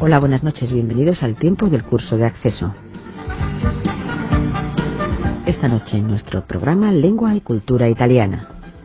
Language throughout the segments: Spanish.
Hola, buenas noches, bienvenidos al tiempo del curso de acceso. Esta noche en nuestro programa Lengua y Cultura Italiana.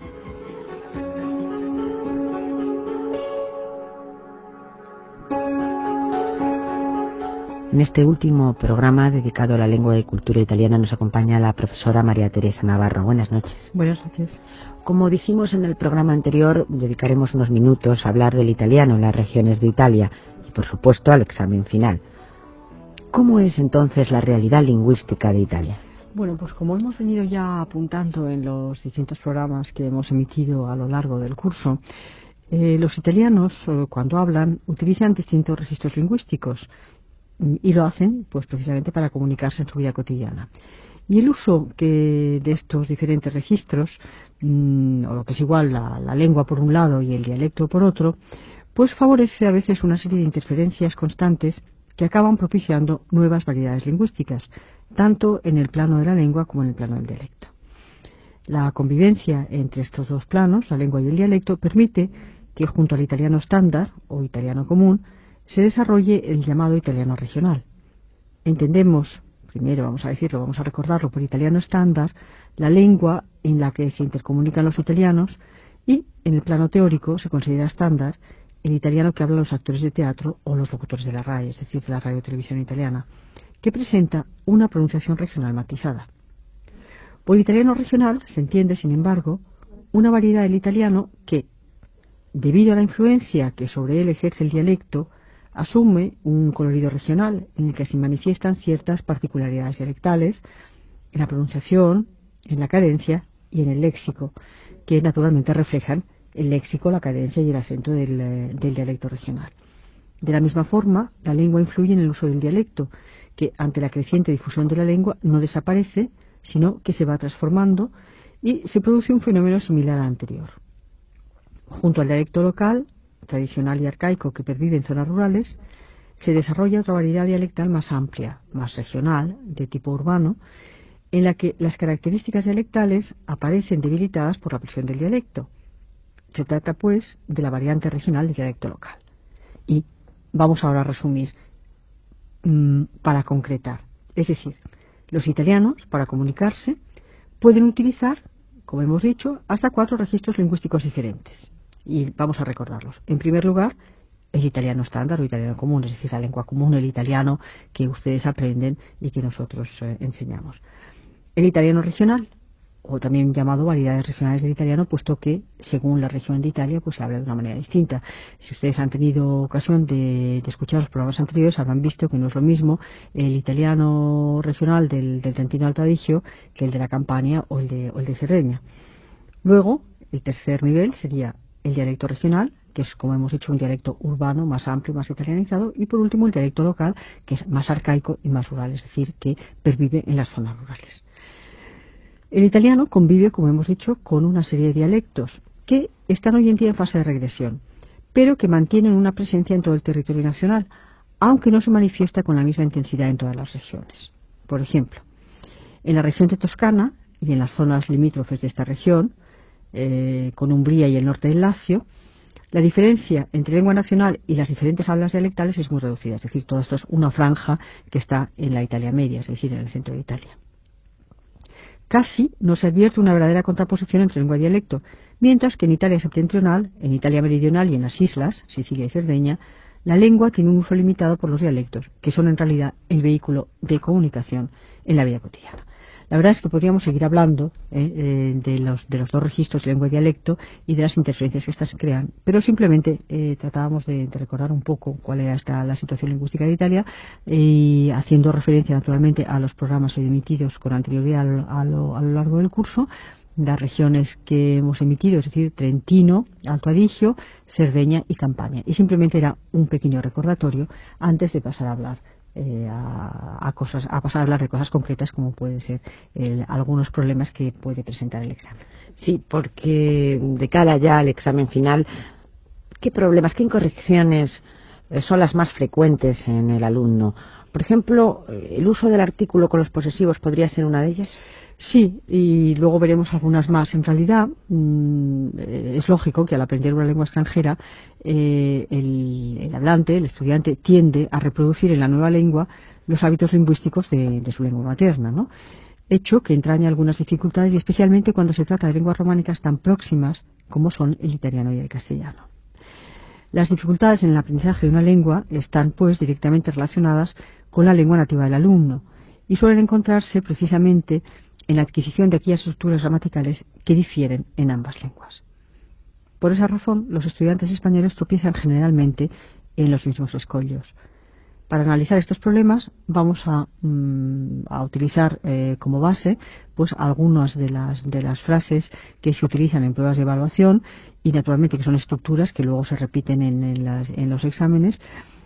En este último programa dedicado a la lengua y cultura italiana nos acompaña la profesora María Teresa Navarro. Buenas noches. Buenas noches. Como dijimos en el programa anterior, dedicaremos unos minutos a hablar del italiano en las regiones de Italia y, por supuesto, al examen final. ¿Cómo es entonces la realidad lingüística de Italia? Bueno, pues como hemos venido ya apuntando en los distintos programas que hemos emitido a lo largo del curso, los italianos, cuando hablan, utilizan distintos registros lingüísticos y lo hacen pues precisamente para comunicarse en su vida cotidiana. Y el uso de estos diferentes registros, o lo que es igual la lengua por un lado y el dialecto por otro, pues favorece a veces una serie de interferencias constantes que acaban propiciando nuevas variedades lingüísticas, tanto en el plano de la lengua como en el plano del dialecto. La convivencia entre estos dos planos, la lengua y el dialecto, permite que junto al italiano estándar o italiano común se desarrolle el llamado italiano regional. Entendemos, primero vamos a recordarlo por italiano estándar, la lengua en la que se intercomunican los italianos, y en el plano teórico se considera estándar el italiano que hablan los actores de teatro o los locutores de la RAI, es decir, de la radio televisión italiana, que presenta una pronunciación regional matizada. Por italiano regional se entiende, sin embargo, una variedad del italiano que, debido a la influencia que sobre él ejerce el dialecto, asume un colorido regional en el que se manifiestan ciertas particularidades dialectales en la pronunciación, en la cadencia y en el léxico, que naturalmente reflejan el léxico, la cadencia y el acento del dialecto regional. De la misma forma, la lengua influye en el uso del dialecto, que ante la creciente difusión de la lengua no desaparece, sino que se va transformando y se produce un fenómeno similar al anterior. Junto al dialecto local, tradicional y arcaico que pervive en zonas rurales, se desarrolla otra variedad dialectal más amplia, más regional, de tipo urbano, en la que las características dialectales aparecen debilitadas por la presión del dialecto. Se trata, pues, de la variante regional del dialecto local. Y vamos ahora a resumir para concretar. Es decir, los italianos, para comunicarse, pueden utilizar, como hemos dicho, hasta 4 registros lingüísticos diferentes. Y vamos a recordarlos. En primer lugar, el italiano estándar o italiano común, es decir, la lengua común, el italiano que ustedes aprenden y que nosotros enseñamos. El italiano regional, o también llamado variedades regionales del italiano, puesto que según la región de Italia pues se habla de una manera distinta. Si ustedes han tenido ocasión de escuchar los programas anteriores, habrán visto que no es lo mismo el italiano regional del Trentino Alto Adigio que el de la Campania o el de Cerdeña. Luego, el tercer nivel sería el dialecto regional, que es, como hemos dicho, un dialecto urbano, más amplio, más italianizado, y por último el dialecto local, que es más arcaico y más rural, es decir, que pervive en las zonas rurales. El italiano convive, como hemos dicho, con una serie de dialectos que están hoy en día en fase de regresión, pero que mantienen una presencia en todo el territorio nacional, aunque no se manifiesta con la misma intensidad en todas las regiones. Por ejemplo, en la región de Toscana y en las zonas limítrofes de esta región, con Umbría y el norte del Lacio, la diferencia entre lengua nacional y las diferentes hablas dialectales es muy reducida, es decir, todo esto es una franja que está en la Italia media, es decir, en el centro de Italia. Casi no se advierte una verdadera contraposición entre lengua y dialecto, mientras que en Italia septentrional, en Italia meridional y en las islas, Sicilia y Cerdeña, la lengua tiene un uso limitado por los dialectos, que son en realidad el vehículo de comunicación en la vida cotidiana. La verdad es que podríamos seguir hablando de los dos registros, lengua y dialecto, y de las interferencias que estas crean, pero simplemente tratábamos de recordar un poco cuál era la situación lingüística de Italia, y haciendo referencia naturalmente a los programas emitidos con anterioridad a lo largo del curso, las regiones que hemos emitido, es decir, Trentino, Alto Adigio, Cerdeña y Campania. Y simplemente era un pequeño recordatorio antes de pasar a hablar pasar a hablar de cosas concretas, como pueden ser algunos problemas que puede presentar el examen. Sí, porque de cara ya al examen final, ¿qué problemas, qué incorrecciones son las más frecuentes en el alumno? Por ejemplo, ¿el uso del artículo con los posesivos podría ser una de ellas? Sí, y luego veremos algunas más. En realidad, es lógico que al aprender una lengua extranjera, el hablante, el estudiante, tiende a reproducir en la nueva lengua los hábitos lingüísticos de su lengua materna, ¿no? Hecho que entraña algunas dificultades, y especialmente cuando se trata de lenguas románicas tan próximas como son el italiano y el castellano. Las dificultades en el aprendizaje de una lengua están, pues, directamente relacionadas con la lengua nativa del alumno y suelen encontrarse precisamente en la adquisición de aquellas estructuras gramaticales que difieren en ambas lenguas. Por esa razón, los estudiantes españoles tropiezan generalmente en los mismos escollos. Para analizar estos problemas vamos a utilizar como base pues algunas de las frases que se utilizan en pruebas de evaluación y naturalmente que son estructuras que luego se repiten en los exámenes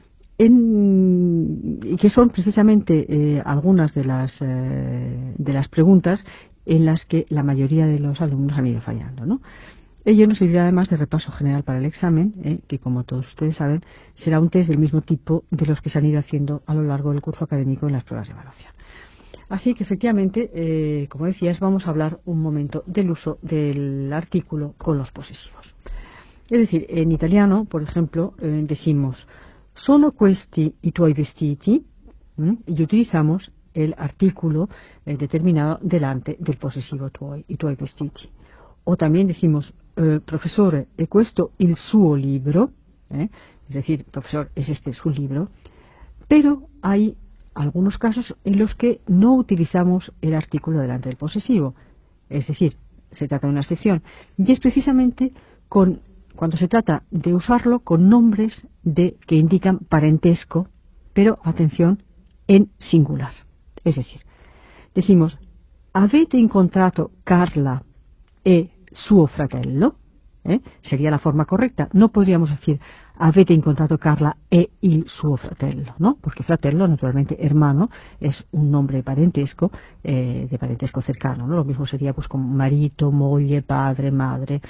y que son precisamente algunas de las preguntas en las que la mayoría de los alumnos han ido fallando, ¿no? Ello nos servirá además de repaso general para el examen, que como todos ustedes saben, será un test del mismo tipo de los que se han ido haciendo a lo largo del curso académico en las pruebas de evaluación. Así que efectivamente, como decías, vamos a hablar un momento del uso del artículo con los posesivos. Es decir, en italiano, por ejemplo, decimos sono questi i tuoi vestiti, y utilizamos el artículo determinado delante del posesivo tuoi, i tuoi vestiti. O también decimos professore, è questo il suo libro, es decir, profesor, es este su libro, pero hay algunos casos en los que no utilizamos el artículo delante del posesivo, es decir, se trata de una excepción, y es precisamente cuando se trata de usarlo con nombres que indican parentesco, pero, atención, en singular. Es decir, decimos, avete incontrato Carla e suo fratello, sería la forma correcta. No podríamos decir avete incontrato Carla e il suo fratello, ¿no? Porque fratello, naturalmente, hermano, es un nombre de parentesco cercano, ¿no? Lo mismo sería pues con marito, moglie, padre, madre.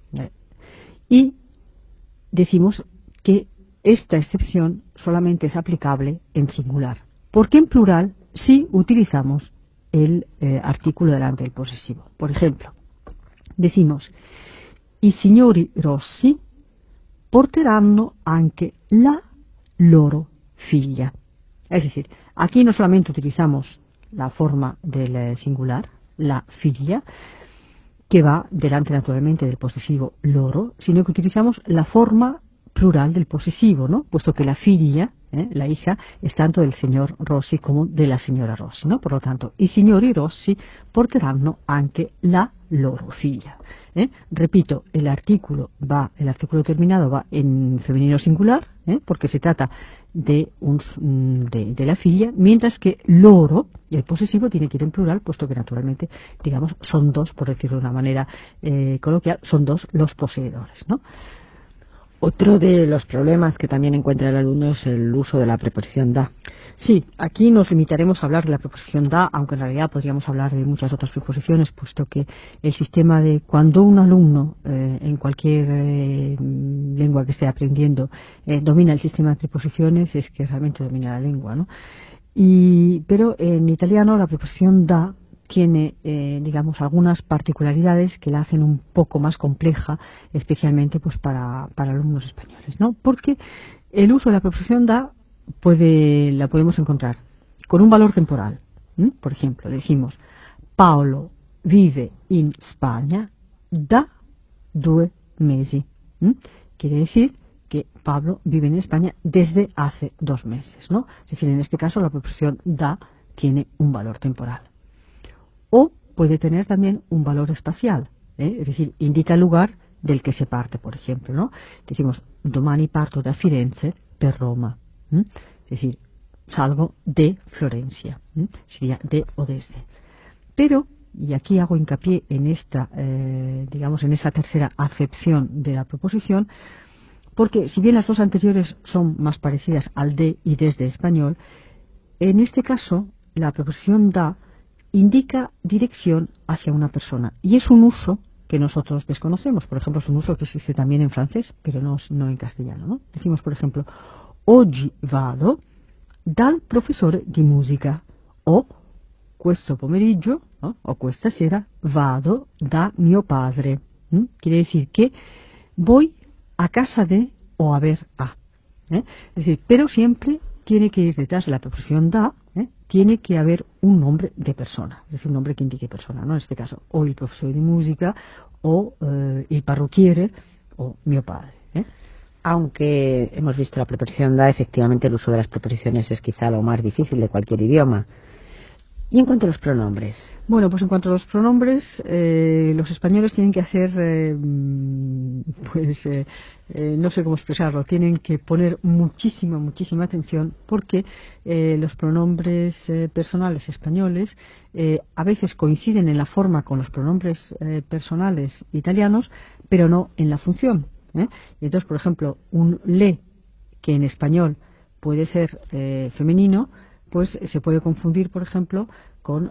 Y decimos que esta excepción solamente es aplicable en singular, porque en plural sí utilizamos el artículo delante del posesivo. Por ejemplo, decimos i signori Rossi porteranno anche la loro figlia. Es decir, aquí no solamente utilizamos la forma del singular, la figlia, que va delante naturalmente del posesivo loro, sino que utilizamos la forma plural del posesivo, ¿no? Puesto que la figlia, la hija, es tanto del señor Rossi como de la señora Rossi, ¿no? Por lo tanto, i signori Rossi porteranno anche la loro figlia. Repito, el artículo terminado va en femenino singular, porque se trata de la figlia, mientras que loro, el posesivo, tiene que ir en plural, puesto que naturalmente, digamos, son dos, por decirlo de una manera coloquial, son dos los poseedores, ¿no? Otro de los problemas que también encuentra el alumno es el uso de la preposición da. Sí, aquí nos limitaremos a hablar de la preposición da, aunque en realidad podríamos hablar de muchas otras preposiciones, puesto que el sistema de cuando un alumno en cualquier lengua que esté aprendiendo domina el sistema de preposiciones, es que realmente domina la lengua, ¿no? Pero en italiano la preposición da tiene, digamos, algunas particularidades que la hacen un poco más compleja, especialmente pues para alumnos españoles, ¿no? Porque el uso de la preposición da la podemos encontrar con un valor temporal. Por ejemplo, decimos Paolo vive in Spagna da 2 mesi. Quiere decir que Pablo vive en España desde hace 2 meses, ¿no? Es decir, en este caso la preposición da tiene un valor temporal. O puede tener también un valor espacial, es decir, indica el lugar del que se parte, por ejemplo, ¿no? Decimos domani parto da Firenze per Roma, es decir, salgo de Florencia, sería de o desde. Pero, y aquí hago hincapié en esta, digamos, en esta tercera acepción de la proposición, porque si bien las dos anteriores son más parecidas al de y desde español, en este caso la preposición da indica dirección hacia una persona y es un uso que nosotros desconocemos. Por ejemplo, es un uso que existe también en francés, pero no en castellano, ¿no? Decimos, por ejemplo, oggi vado dal professore di musica, o questo pomeriggio, ¿no?, o questa sera vado da mio padre. Quiere decir que voy a casa de o a ver a. Es decir, pero siempre tiene que ir detrás de la preposición da, tiene que haber un nombre de persona, es decir, un nombre que indique persona, ¿no? En este caso, o il professore di musica, o il parrucchiere, o mio padre. Aunque hemos visto la preposición da, efectivamente el uso de las preposiciones es quizá lo más difícil de cualquier idioma. ¿Y en cuanto a los pronombres? Bueno, pues en cuanto a los pronombres, los españoles tienen que hacer, no sé cómo expresarlo, tienen que poner muchísima atención porque los pronombres personales españoles a veces coinciden en la forma con los pronombres personales italianos, pero no en la función. Y entonces, por ejemplo, un le, que en español puede ser femenino, pues se puede confundir, por ejemplo, con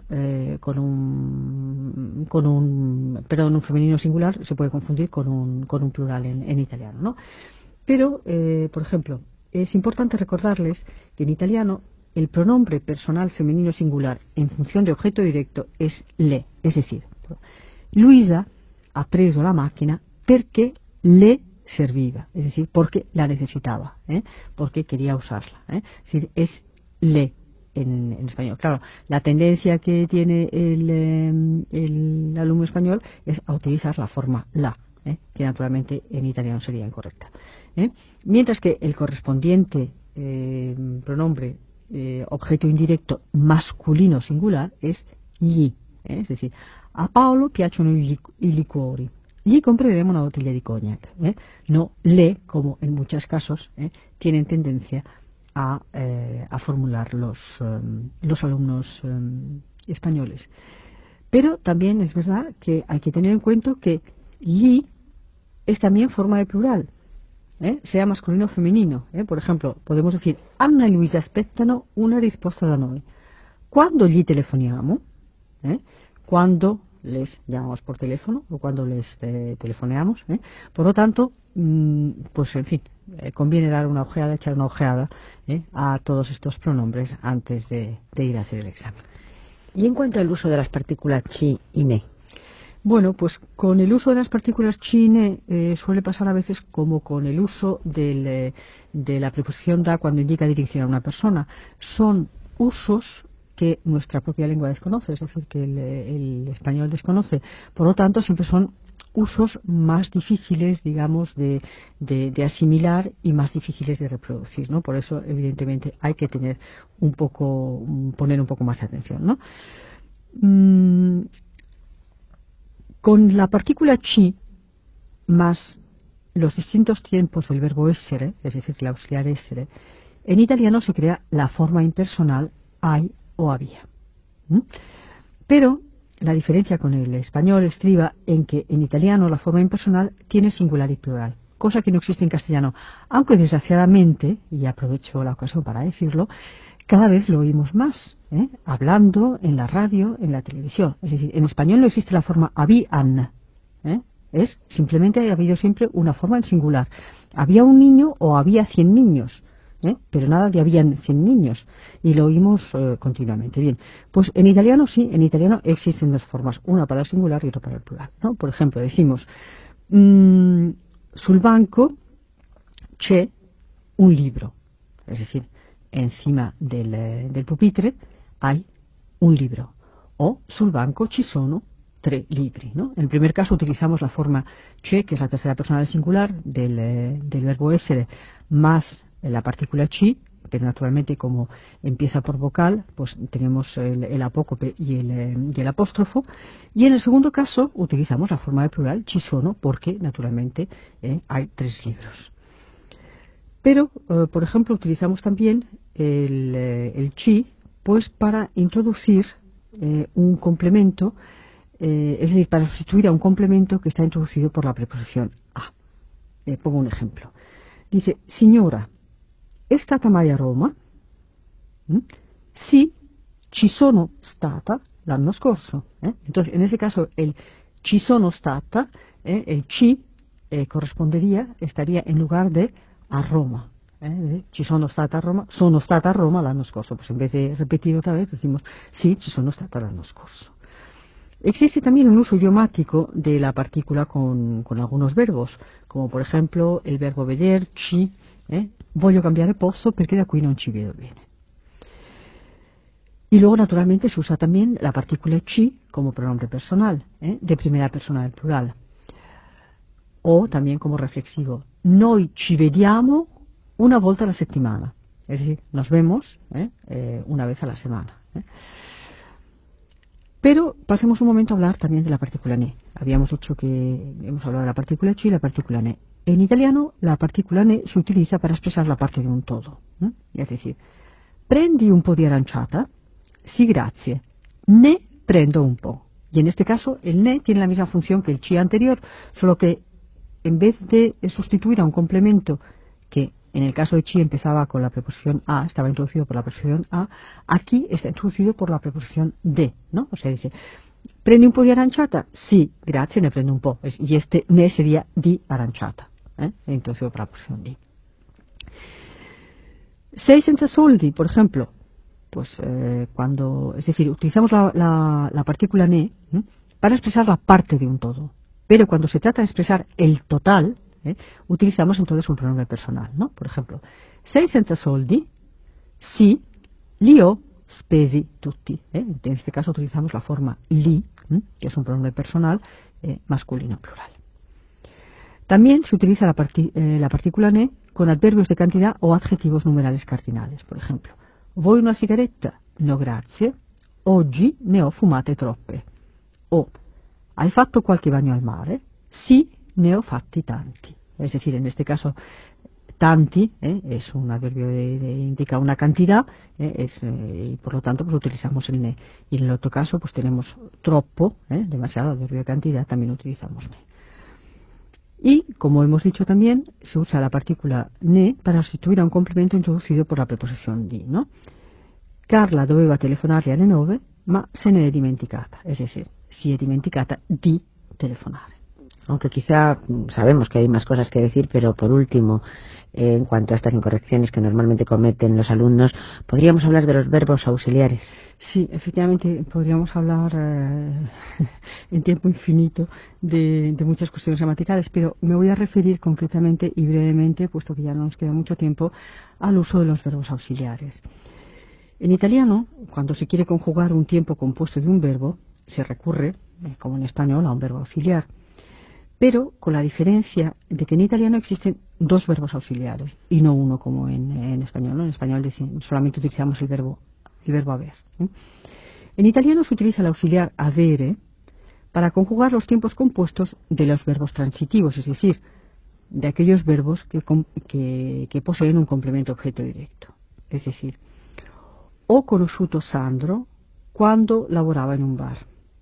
un femenino singular, se puede confundir con un plural en italiano, ¿no? Pero, por ejemplo, es importante recordarles que en italiano el pronombre personal femenino singular en función de objeto directo es le, es decir, Luisa ha preso la macchina perché le serviva, es decir, porque la necesitaba, porque quería usarla, es decir, es le en español. Claro, la tendencia que tiene el alumno español es a utilizar la forma la, que naturalmente en italiano sería incorrecta. Mientras que el correspondiente pronombre objeto indirecto masculino singular es gli, es decir, a Paolo piacciono i liquori. Gli compreremo una botella di cognac, no le, como en muchos casos tienen tendencia a formular los alumnos españoles. Pero también es verdad que hay que tener en cuenta que gli es también forma de plural, sea masculino o femenino. Por ejemplo, podemos decir Anna e Luisa aspettano una risposta da noi. Cuando gli telefoniamo, cuando les llamamos por teléfono o cuando les telefoneamos, por lo tanto, pues en fin, conviene dar una ojeada, echar una ojeada a todos estos pronombres antes de ir a hacer el examen. ¿Y en cuanto al uso de las partículas chi y ne? Bueno, pues con el uso de las partículas chi y ne suele pasar a veces como con el uso de la preposición da cuando indica dirección a una persona. Son usos que nuestra propia lengua desconoce, es decir, que el español desconoce. Por lo tanto, siempre son usos más difíciles, digamos, de asimilar y más difíciles de reproducir, ¿no? Por eso, evidentemente, hay que poner un poco más de atención, ¿no? Con la partícula chi más los distintos tiempos del verbo essere, es decir, el auxiliar essere, en italiano se crea la forma impersonal hay o había. Pero la diferencia con el español estriba en que en italiano la forma impersonal tiene singular y plural, cosa que no existe en castellano, aunque desgraciadamente, y aprovecho la ocasión para decirlo, cada vez lo oímos más, hablando en la radio, en la televisión. Es decir, en español no existe la forma habían, es simplemente ha habido siempre una forma en singular. Había un niño o había 100 niños. Pero nada de habían 100 niños, y lo oímos continuamente. Bien, pues en italiano sí, en italiano existen dos formas, una para el singular y otra para el plural, ¿no? Por ejemplo, decimos sul banco c'è un libro, es decir, encima del pupitre hay un libro, o sul banco ci sono 3 libri, ¿no? En el primer caso utilizamos la forma c'è, que es la tercera persona del singular del verbo essere, más la partícula chi, pero naturalmente como empieza por vocal, pues tenemos el apócope y el apóstrofo. Y en el segundo caso utilizamos la forma de plural ci sono, porque naturalmente hay 3 libros. Pero, por ejemplo, utilizamos también el chi, pues para introducir un complemento, es decir, para sustituir a un complemento que está introducido por la preposición a. Pongo un ejemplo. Dice, signora, è stata mai a Roma? Sì, ci sono stata l'anno scorso. Entonces, en ese caso, el ci sono stata, el ci estaría en lugar de a Roma. Ci sono stata a Roma l'anno scorso. Pues en vez de repetir otra vez, decimos sí, ci sono stata l'anno scorso. Existe también un uso idiomático de la partícula con algunos verbos, como por ejemplo el verbo vederci, voglio cambiare posto perché da qui non ci vedo bene. Y luego, naturalmente, se usa también la partícula ci como pronombre personal, de primera persona del plural. O también como reflexivo. Noi ci vediamo una volta alla settimana. Es decir, nos vemos una vez a la semana. Pero pasemos un momento a hablar también de la partícula ne. Habíamos dicho que hemos hablado de la partícula ci y la partícula ne. En italiano, la partícula ne se utiliza para expresar la parte de un todo. Es decir, prendi un po' di aranciata. Sí, grazie. Ne prendo un po'. Y en este caso, el ne tiene la misma función que el ci anterior, solo que en vez de sustituir a un complemento que en el caso de ci empezaba con la preposición a, estaba introducido por la preposición a, aquí está introducido por la preposición de, ¿no? O sea, dice, ¿prendi un po' di aranciata? Sí, grazie, ne prendo un po'. Y este ne sería di aranciata, introducido por la preposición di. Sei senza soldi, por ejemplo. Pues es decir, utilizamos la partícula ne para expresar la parte de un todo. Pero cuando se trata de expresar el total, utilizamos entonces un pronombre personal, ¿no? Por ejemplo, sei senza soldi? Sì, li ho spesi tutti. En este caso utilizamos la forma li, que es un pronombre personal masculino plural. También se utiliza la partícula ne con adverbios de cantidad o adjetivos numerales cardinales. Por ejemplo, vuoi una sigaretta? No grazie. Oggi ne ho fumate troppe. O hai fatto qualche bagno al mare? Sì, ne ho fatti tanti. Es decir, en este caso, tanti es un adverbio indica una cantidad y por lo tanto pues utilizamos el ne. Y en el otro caso pues tenemos troppo, demasiado adverbio de cantidad, también utilizamos ne. Y, como hemos dicho también, se usa la partícula ne para sustituir a un complemento introducido por la preposición di, ¿no? Carla doveva telefonarle alle 9, ma se ne è dimenticata. Es decir, si è dimenticata di telefonare. Aunque quizá sabemos que hay más cosas que decir, pero por último, en cuanto a estas incorrecciones que normalmente cometen los alumnos, ¿podríamos hablar de los verbos auxiliares? Sí, efectivamente, podríamos hablar en tiempo infinito de muchas cuestiones gramaticales, pero me voy a referir concretamente y brevemente, puesto que ya no nos queda mucho tiempo, al uso de los verbos auxiliares. En italiano, cuando se quiere conjugar un tiempo compuesto de un verbo, se recurre, como en español, a un verbo auxiliar. Pero con la diferencia de que en italiano existen dos verbos auxiliares y no uno como en español, ¿no? En español solamente utilizamos el verbo haber. En italiano se utiliza el auxiliar avere para conjugar los tiempos compuestos de los verbos transitivos, es decir, de aquellos verbos que poseen un complemento objeto directo. Es decir, ho conosciuto Sandro quando lavorava in un bar.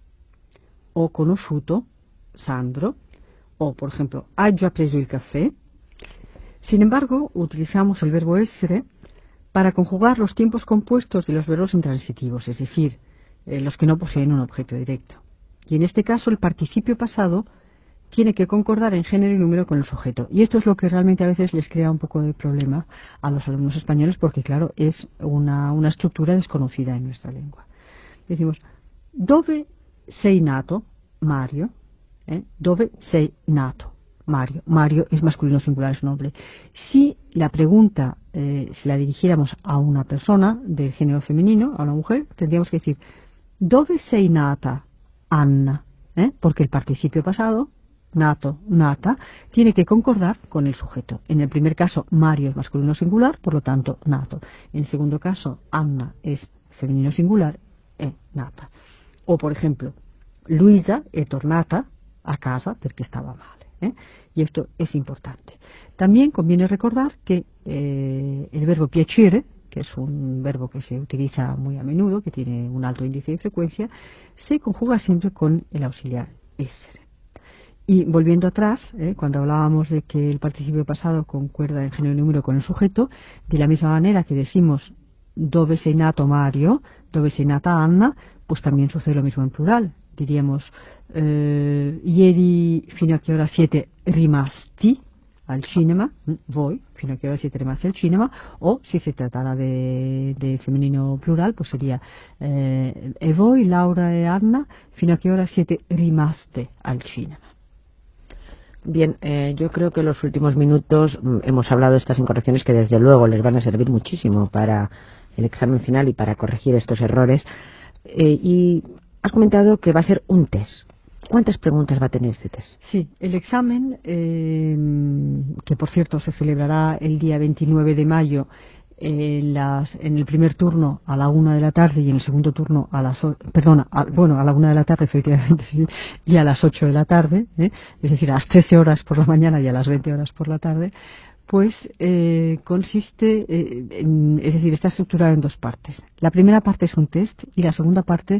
Ho conosciuto Sandro. O, por ejemplo, hai già preso il caffè. Sin embargo, utilizamos el verbo essere para conjugar los tiempos compuestos de los verbos intransitivos, es decir, los que no poseen un objeto directo. Y en este caso, el participio pasado tiene que concordar en género y número con el sujeto. Y esto es lo que realmente a veces les crea un poco de problema a los alumnos españoles, porque, claro, es una estructura desconocida en nuestra lengua. Decimos, dove sei nato, Mario? Dove sei nato, Mario? Mario es masculino singular, es un hombre. Si la pregunta, si la dirigiéramos a una persona del género femenino, a una mujer, tendríamos que decir, dove sei nata, Anna? Porque el participio pasado, nato, nata, tiene que concordar con el sujeto. En el primer caso, Mario es masculino singular, por lo tanto, nato. En el segundo caso, Anna es femenino singular, nata. O, por ejemplo, Luisa è tornata a casa perché stava male. Y esto es importante. También conviene recordar que el verbo piacere, que es un verbo que se utiliza muy a menudo, que tiene un alto índice de frecuencia, se conjuga siempre con el auxiliar essere. Y volviendo atrás, cuando hablábamos de que el participio pasado concuerda en género y número con el sujeto, de la misma manera que decimos dove sei nato Mario, dove sei nata Anna, pues también sucede lo mismo en plural. Diríamos, ieri fino a che ora siete rimasti al cinema, voi, fino a che ora siete rimasti al cinema, o si se tratara de femenino plural, pues sería e voi, Laura e Anna, fino a che ora siete rimaste al cinema. Bien, yo creo que en los últimos minutos hemos hablado de estas incorrecciones que desde luego les van a servir muchísimo para el examen final y para corregir estos errores. Y has comentado que va a ser un test. ¿Cuántas preguntas va a tener este test? Sí, el examen, que por cierto se celebrará el día 29 de mayo, en el primer turno a la 1 de la tarde y en el segundo turno a la 1 de la tarde, efectivamente, sí, y a las 8 de la tarde, es decir, a las 13 horas por la mañana y a las 20 horas por la tarde, pues consiste, es decir, está estructurado en dos partes. La primera parte es un test y la segunda parte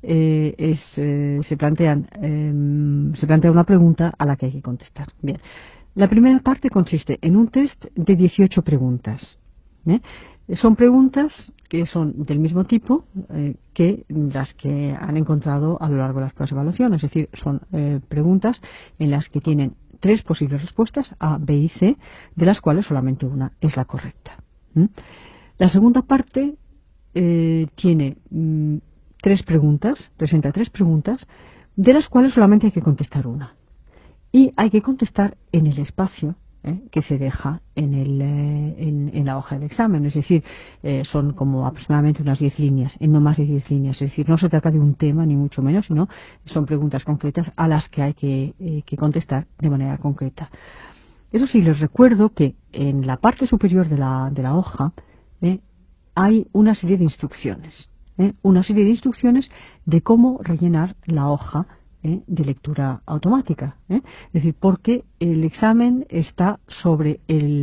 se plantea una pregunta a la que hay que contestar. Bien, la primera parte consiste en un test de 18 preguntas. Son preguntas que son del mismo tipo que las que han encontrado a lo largo de las pruebas de evaluación, es decir, son preguntas en las que tienen 3 posibles respuestas, A, B y C, de las cuales solamente una es la correcta. La segunda parte tiene 3 preguntas, presenta 3 preguntas, de las cuales solamente hay que contestar una. Y hay que contestar en el espacio que se deja en la hoja del examen, es decir, son como aproximadamente unas 10 líneas, en no más de 10 líneas, es decir, no se trata de un tema ni mucho menos, sino son preguntas concretas a las que hay que contestar de manera concreta. Eso sí, les recuerdo que en la parte superior de la hoja hay una serie de instrucciones, de cómo rellenar la hoja de lectura automática, es decir, porque el examen está sobre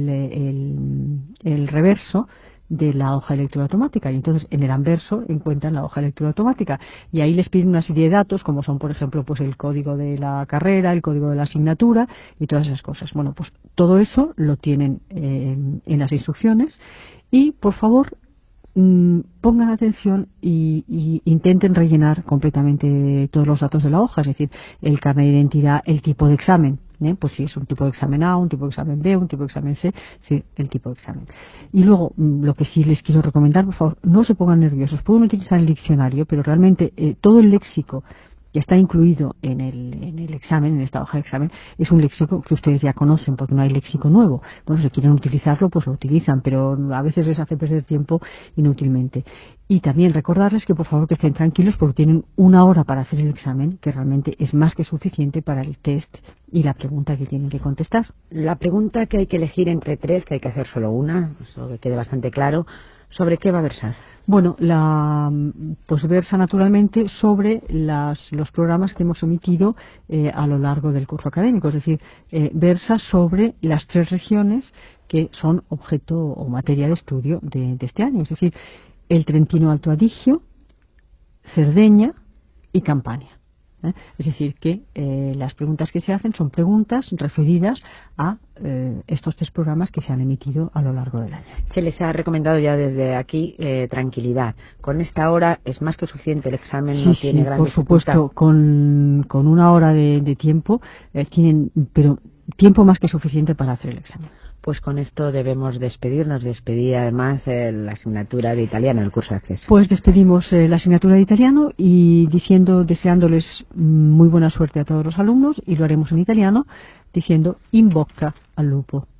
el reverso de la hoja de lectura automática y entonces en el anverso encuentran la hoja de lectura automática y ahí les piden una serie de datos como son, por ejemplo, pues el código de la carrera, el código de la asignatura y todas esas cosas. Bueno, pues todo eso lo tienen en las instrucciones y, por favor, pongan atención y intenten rellenar completamente todos los datos de la hoja, es decir, el carnet de identidad, el tipo de examen, pues si es un tipo de examen A, un tipo de examen B, un tipo de examen C, sí, el tipo de examen. Y luego, lo que sí les quiero recomendar, por favor, no se pongan nerviosos, pueden utilizar el diccionario, pero realmente todo el léxico que está incluido en el examen, en esta hoja de examen, es un léxico que ustedes ya conocen porque no hay léxico nuevo. Bueno, si quieren utilizarlo, pues lo utilizan, pero a veces les hace perder tiempo inútilmente. Y también recordarles que por favor que estén tranquilos porque tienen 1 hora para hacer el examen, que realmente es más que suficiente para el test y la pregunta que tienen que contestar. La pregunta que hay que elegir entre 3, que hay que hacer solo una, eso que quede bastante claro, ¿sobre qué va a versar? Bueno, pues versa naturalmente sobre los programas que hemos emitido a lo largo del curso académico, es decir, versa sobre las 3 regiones que son objeto o materia de estudio de este año, es decir, el Trentino Alto Adigio, Cerdeña y Campania. Es decir, que las preguntas que se hacen son preguntas referidas a estos 3 programas que se han emitido a lo largo del año. Se les ha recomendado ya desde aquí tranquilidad. Con esta hora es más que suficiente, el examen sí, no tiene gran por dificultad. Supuesto, con 1 hora de tiempo tienen, pero tiempo más que suficiente para hacer el examen. Pues con esto debemos despedirnos. Despedir además la asignatura de italiano, el curso de acceso. Pues despedimos la asignatura de italiano y deseándoles muy buena suerte a todos los alumnos, y lo haremos en italiano diciendo in bocca al lupo.